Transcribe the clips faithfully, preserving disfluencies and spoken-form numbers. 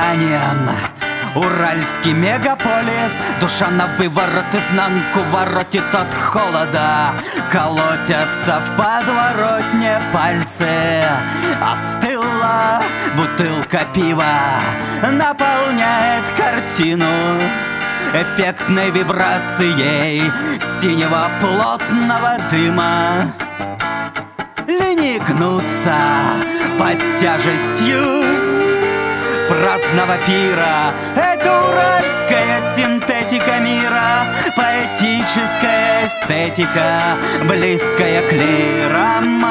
северянин. Уральский мегаполис, душа на выворот, изнанку воротит от холода. Колотятся в подворотне пальцы, остыла бутылка пива, наполняет картину эффектной вибрацией синего плотного дыма. Линии гнутся под тяжестью праздного пира. Это уральская синтетика мира, поэтическая эстетика, близкая к лирам.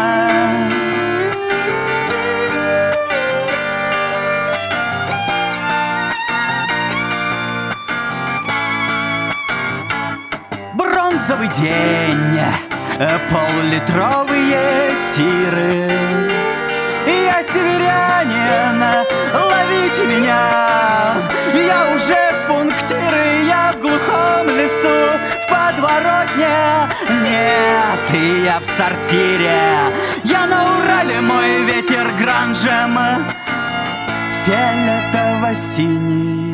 Бронзовый день, поллитровые тиры. Я северянин, ловите меня. Я уже в пунктиры, я в глухом лесу, в подворотне. Нет, и я в сортире. Я на Урале, мой ветер гранжем фиолетово-синий.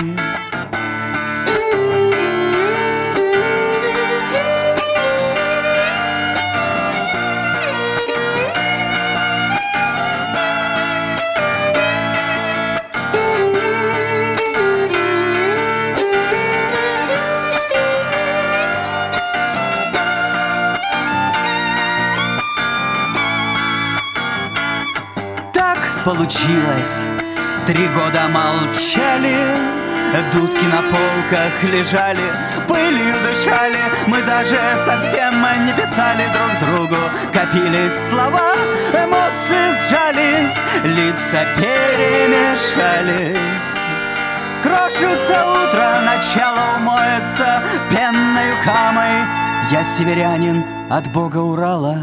Получилось, три года молчали, дудки на полках лежали, пылью дышали. Мы даже совсем не писали друг другу, копились слова, эмоции сжались, лица перемешались. Крошится утро, начало умоется пенною камой. Я северянин от бога Урала.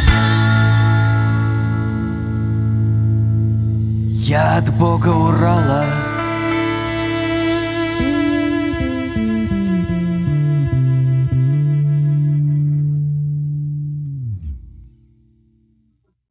Я от бога Урала.